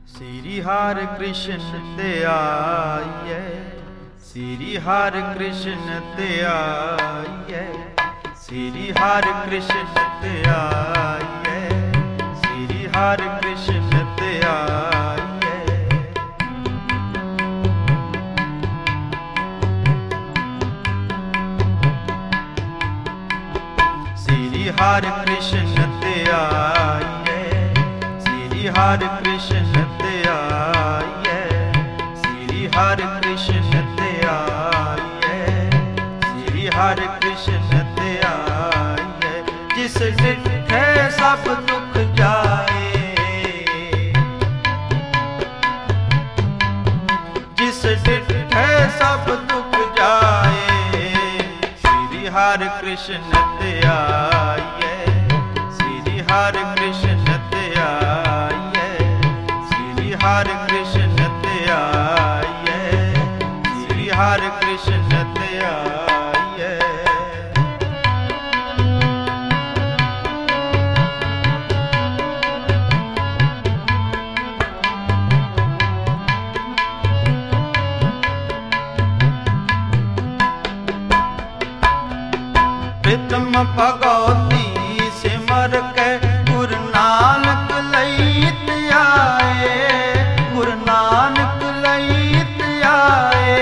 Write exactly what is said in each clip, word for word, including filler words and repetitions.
Sri Hare Krishna te aaye, Sri Hare Krishna te aaye, Sri Hare Krishna te aaye, Sri Hare Krishna te aaye. Sri Hare Krishna te aaye, Sri Hare Krishna te aaye, Sri Hare Krishna te aaye, Sri Hare Krishna te aaye. जिस डिठे सब दुख जाए, जिस डिठे सब दुख जाए, Sri Hare Krishna te aaye, Sri Hare Krishna te aaye, Sri Hare Krishna te aaye, Sri Hare Krishna te aaye. प्रीतम भगवती सिमर के गुरु नानक लईत आए, गुरु नानक लईत आए।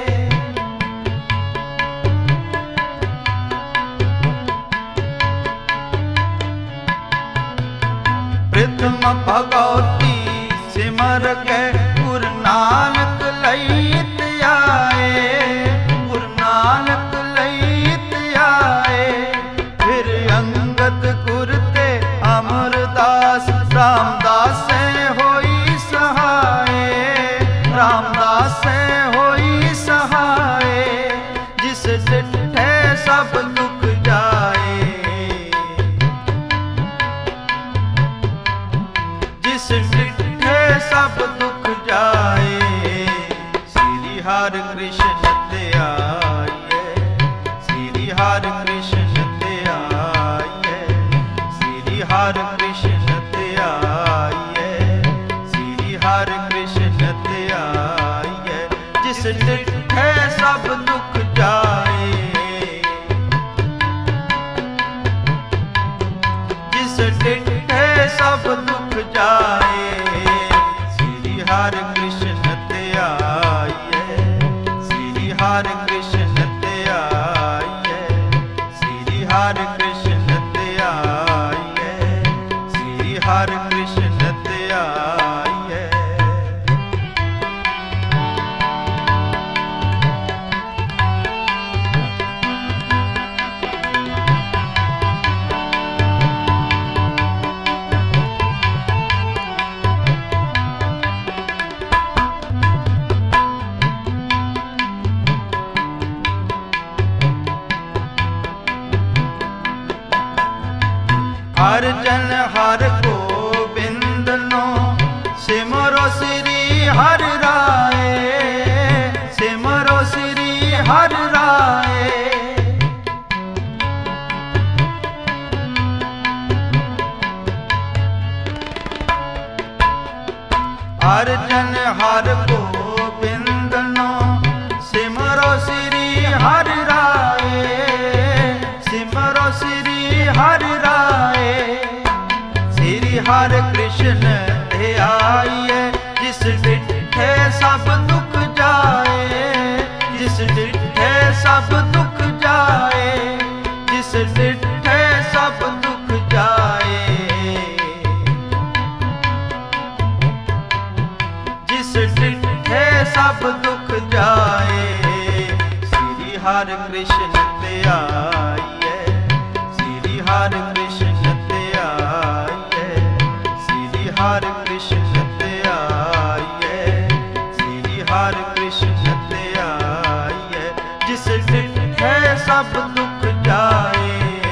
प्रीतम भगवती सिमर के गुरु नानक लईत आए, गुरु नानक लईत आए। फिर अंगद गुर ते अमरदास रामदास से होई सहाय, रामदास से होई सहाय। जिस डिठे सब दुख जाए, जिस डिठे सब दुख जाए, Sri Hare Krishna te aaye, Sri Hare Krishna te aaye, Sri Hare Krishna te aaye, Sri Hare Krishna te aaye। जिस डिठे सब दुख जाए, जिस डिठे सब दुख जाए, Sri Hare Krishna te aaye, Sri Hare Krishna te aaye, Sri Hare Krishna te aaye, Sri Hare Krishna te aaye। हर जन हर गोबिंद नो सिमरो श्री हर राय, सिमरो श्री हर राय। हर जन हर गोबिंद नो सिमरो श्री हर राय, सिमरो Shri Har Rai. Sri Hare Krishna te aaye, जिस डिठे सब दुख जाए, जिस डिठे सब दुख जाए, जिस डिठे सब दुख जाए, जिस डिठे सब दुख जाए, Sri Hare Krishna te aaye, Sri Hare Krishna te aaye, Sri Hare Krishna te aaye, Sri Hare Krishna te aaye। जिस डिठे सब दुख जाए,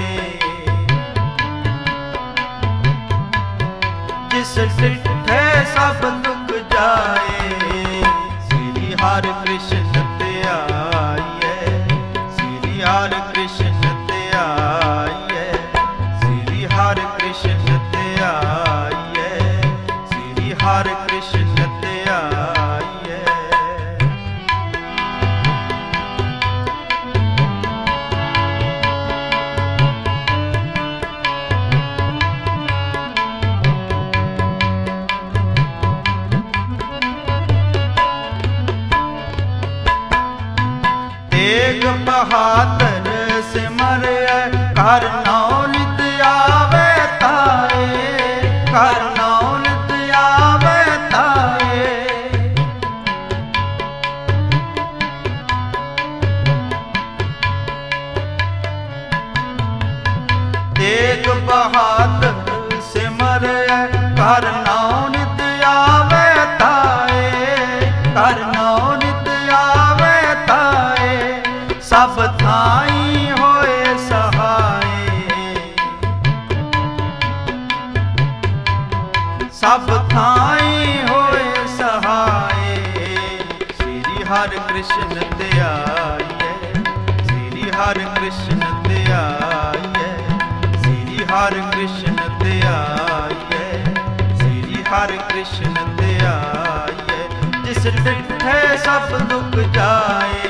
जिस डिठे सब दुख जाए, Sri Hare Krishna te aaye, Sri Hare Krishna te aaye, Sri Hare Krishna te aaye, Sri Hare Krishna बहादुर सिमरै कर नाम नित आवे ताए, कर नाम नित आवे ताए। तेग बहादुर सिमरै कर नाम नित आवे ताए, कर नाम नित आवे ताए। सब थाई होए सहाय, सब थाई होए सहाय। श्री हरि कृष्ण ध्याइए, श्री हरि कृष्ण ध्याइए, श्री हरि कृष्ण ध्याइए, श्री हरि कृष्ण ध्याइए। जिस डिठे सब दुख जाए,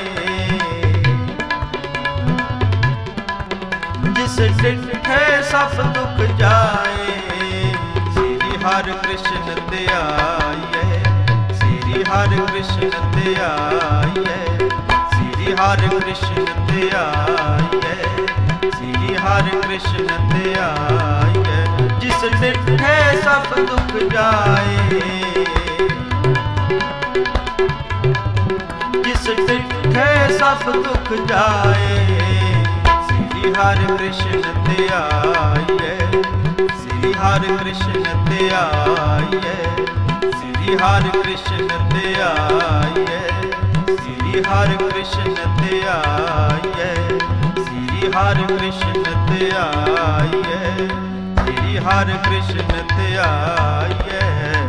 जिस डिठे सब दुख जाए। श्री हरि कृष्ण ध्याइए, श्री हरि कृष्ण ध्याइए, श्री हरि कृष्ण ध्याइए, श्री हरि कृष्ण ध्याइए। जिस डिठे सब दुख जाए, जिस डिठे सब दुख जाए। श्री हरि कृष्ण ध्याइए, श्री हरि कृष्ण ध्याइए, श्री हरि कृष्ण ध्याइए, श्री हरि कृष्ण ध्याइए, श्री हरि कृष्ण ध्याइए, श्री हरि कृष्ण ध्याइए।